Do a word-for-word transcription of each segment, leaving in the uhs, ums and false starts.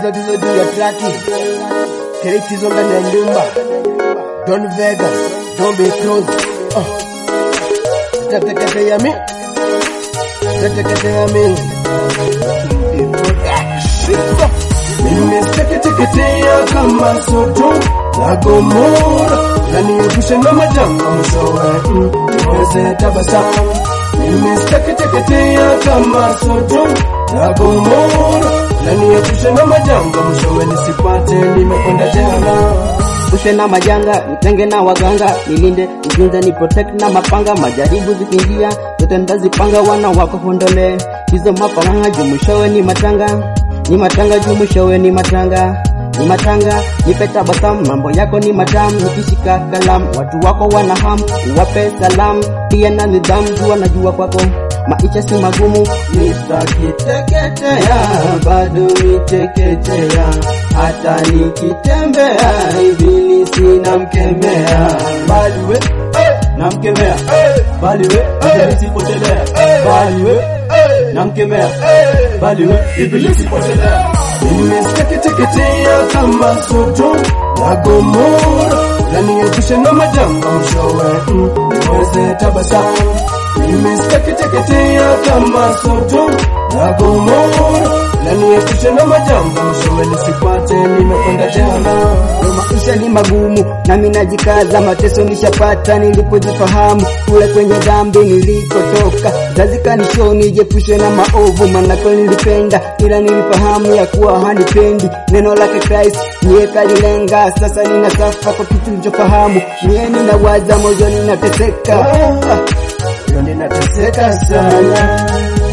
tatizo juu ya traki. Ketizo ndani ya nyumba. Don Vega, Don't be close. Oh. Tatekete ya mi. Tatekete ya mi. Nimeteketeketea kama soto la Gomora, na niepushe na majanga mwishowe niweze tabasamu. Nimeteketeketea kama soto la Gomora, na niepushe na majanga mwishowe nisipate nimekwenda jana. Ushe na majanga, nitenge na waganga, nilinde, nitunze, ni protect na mapanga. Majaribu zikingia, zote ndazipanga, wana wako hondole hizo mapanga. Jumushowe ni matanga, ni matanga, jumushowe ni matanga, ni matanga. Nipe tabasamu, mambo yako ni matamu. Nikishika kalamu, watu wako wanahamu, uwape salamu. Pia na nidhamu, jua najua kwako maisha si magumu. Nitakiteketea, bado niteketea, hata nikitembea ibilisi namkemea. Bali we, namkemea. Bali we, ibilisi potelea. Bali we, namkemea. Bali we, ibilisi potelea. Nimeteketeketea kama soto la Gomora, na niepushe na majanga mwishowe niweze tabasamu. Nimeteketeketea kama soto la Gomora, na niepushe na majanga mwishowe nisipate nimekwenda jana. Maisha ni magumu na mimi najikaza, mateso nishapata nilipojifahamu. Kule kwenye dhambi nilikotoka, lazika nisho nijiepushe na maovu. Maana kwa nilipenda ila nilifahamu ya kuwa hanipendi. Neno lake Christ niye kalilenga, sasa ninasafa kwa kitu nilichofahamu. Niye ninawaza, moyo ninateseka, moyo ninateseka sana.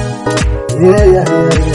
Yeah, yeah, yeah,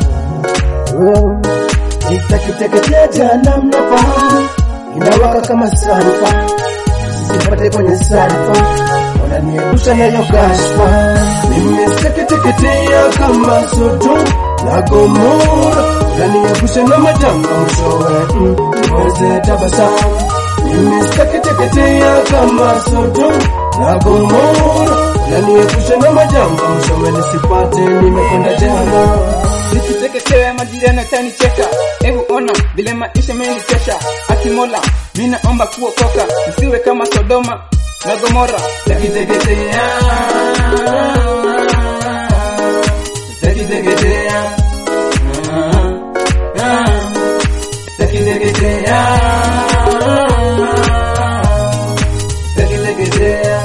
yeah. Oh. Nitakiteketea jana mnafahamu, inawaka kama sarifa, sisipate kwenye sarifa, wananiepusha na hiyo kashfa. Nimeteketeketea kama soto la Gomora, na niepushe na majanga mwishowe niweze tabasamu. Nimeteketeketea kama soto la Gomora, na niepushe na majanga mwishowe nisipate nimekwenda jana. Nikiteketea majirani watanicheka, ebu ona vile maisha yamenichosha. Akimola mimi naomba kuokoka, nisiwe kama Sodoma na Gomora. Nikiteketea, nikiteketea, nikiteketea, nikiteketea.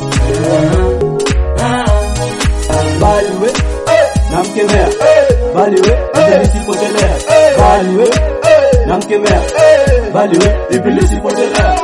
Bali we, namkemea. Bali we, ibilisi potelea. Bali we, namkemea. Bali we, ibilisi potelea.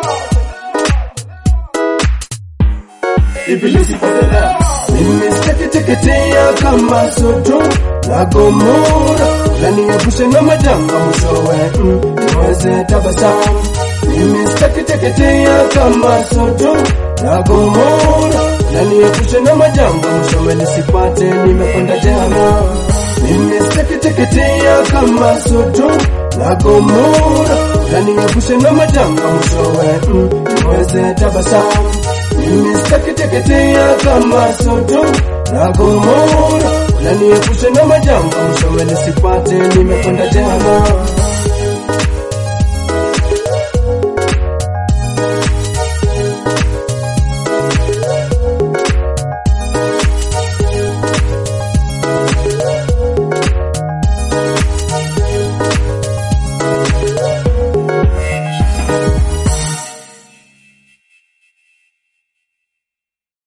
Ibilisi potelea. Nimeteketeketea kama soto la Gomora, na niepushe na majanga mwishowe niweze tabasamu. Nimeteketeketea kama soto la Gomora, na niepushe na majanga mwishowe nisipate nimekwenda jana. Nimeteketeketea kama soto la Gomora, na niepushe na majanga mwishowe niweze tabasamu. Nimeteketeketea kama soto la Gomora, na niepushe na majanga mwishowe nisipate nimekwenda jana.